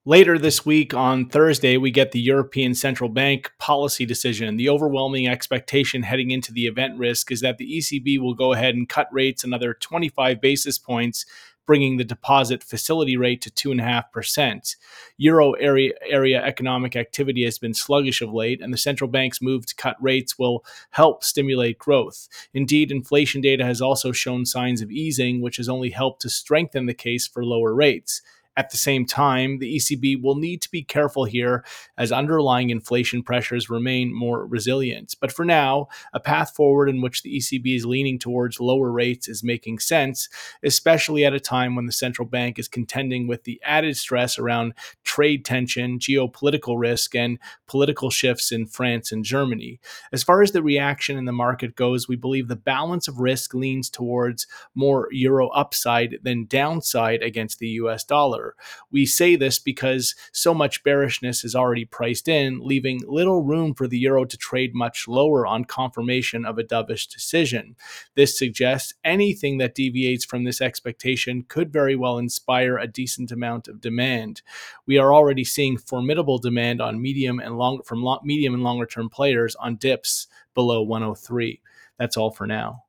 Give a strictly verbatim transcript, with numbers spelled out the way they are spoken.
Later this week on Thursday, we get the European Central Bank policy decision. The overwhelming expectation heading into the event risk is that the E C B will go ahead and cut rates another twenty-five basis points, bringing the deposit facility rate to two point five percent. Euro area, area economic activity has been sluggish of late, and the central bank's move to cut rates will help stimulate growth. Indeed, inflation data has also shown signs of easing, which has only helped to strengthen the case for lower rates. At the same time, the E C B will need to be careful here as underlying inflation pressures remain more resilient. But for now, a path forward in which the E C B is leaning towards lower rates is making sense, especially at a time when the central bank is contending with the added stress around trade tension, geopolitical risk, and political shifts in France and Germany. As far as the reaction in the market goes, we believe the balance of risk leans towards more euro upside than downside against the U S dollar. We say this because so much bearishness is already priced in, leaving little room for the euro to trade much lower on confirmation of a dovish decision. This suggests anything that deviates from this expectation could very well inspire a decent amount of demand. We are already seeing formidable demand on medium and long from long, medium and longer term players on dips below one oh three. That's all for now.